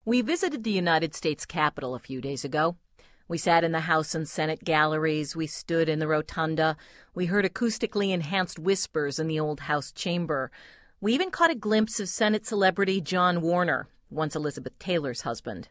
We visited the United States Capitol a few days ago. We sat in the House and Senate galleries. We stood in the rotunda. We heard acoustically enhanced whispers in the old House chamber. We even caught a glimpse of Senate celebrity John Warner, once Elizabeth Taylor's husband.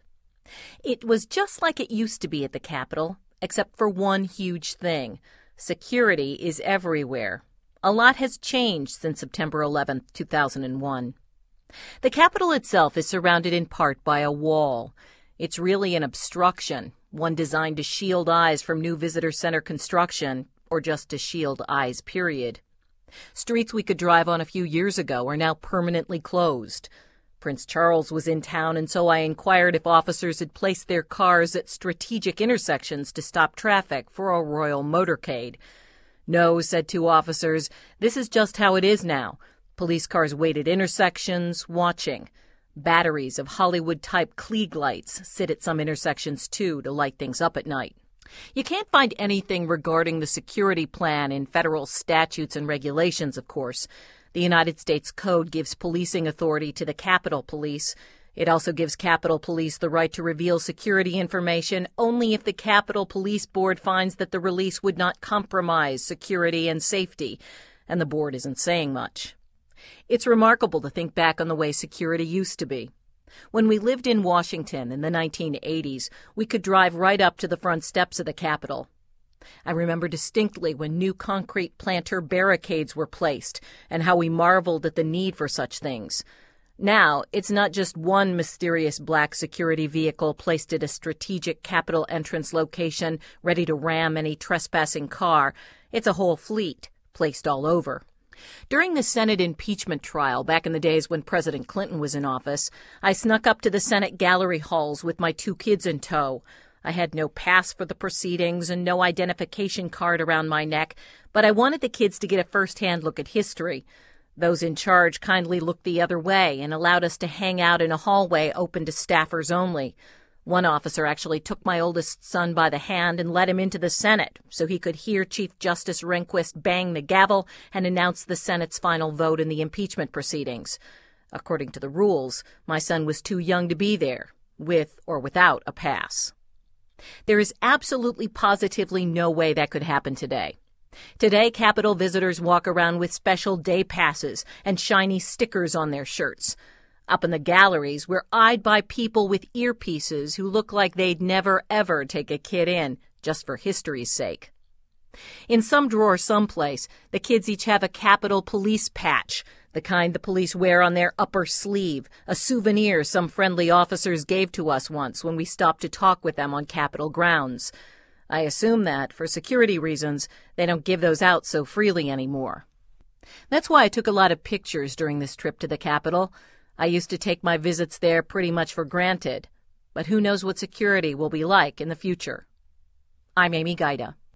It was just like it used to be at the Capitol, except for one huge thing. Security is everywhere. A lot has changed since September 11, 2001. The Capitol itself is surrounded in part by a wall. It's really an obstruction, one designed to shield eyes from new visitor center construction, or just to shield eyes, period. Streets we could drive on a few years ago are now permanently closed. Prince Charles was in town, and so I inquired if officers had placed their cars at strategic intersections to stop traffic for a royal motorcade. No, said two officers, this is just how it is now. Police cars wait at intersections, watching. Batteries of Hollywood-type Klieg lights sit at some intersections, too, to light things up at night. You can't find anything regarding the security plan in federal statutes and regulations, of course. The United States Code gives policing authority to the Capitol Police. It also gives Capitol Police the right to reveal security information only if the Capitol Police Board finds that the release would not compromise security and safety, and the board isn't saying much. It's remarkable to think back on the way security used to be. When we lived in Washington in the 1980s, we could drive right up to the front steps of the Capitol. I remember distinctly when new concrete planter barricades were placed and how we marveled at the need for such things. Now, it's not just one mysterious black security vehicle placed at a strategic Capitol entrance location ready to ram any trespassing car. It's a whole fleet placed all over. During the Senate impeachment trial back in the days when President Clinton was in office, I snuck up to the Senate gallery halls with my two kids in tow. I had no pass for the proceedings and no identification card around my neck, but I wanted the kids to get a first-hand look at history. Those in charge kindly looked the other way and allowed us to hang out in a hallway open to staffers only. One officer actually took my oldest son by the hand and led him into the Senate so he could hear Chief Justice Rehnquist bang the gavel and announce the Senate's final vote in the impeachment proceedings. According to the rules, my son was too young to be there, with or without a pass. There is absolutely positively no way that could happen today. Today, Capitol visitors walk around with special day passes and shiny stickers on their shirts. Up in the galleries, we're eyed by people with earpieces who look like they'd never, ever take a kid in, just for history's sake. In some drawer someplace, the kids each have a Capitol Police patch, the kind the police wear on their upper sleeve, a souvenir some friendly officers gave to us once when we stopped to talk with them on Capitol grounds. I assume that, for security reasons, they don't give those out so freely anymore. That's why I took a lot of pictures during this trip to the Capitol. I used to take my visits there pretty much for granted, but who knows what security will be like in the future. I'm Amy Gaida.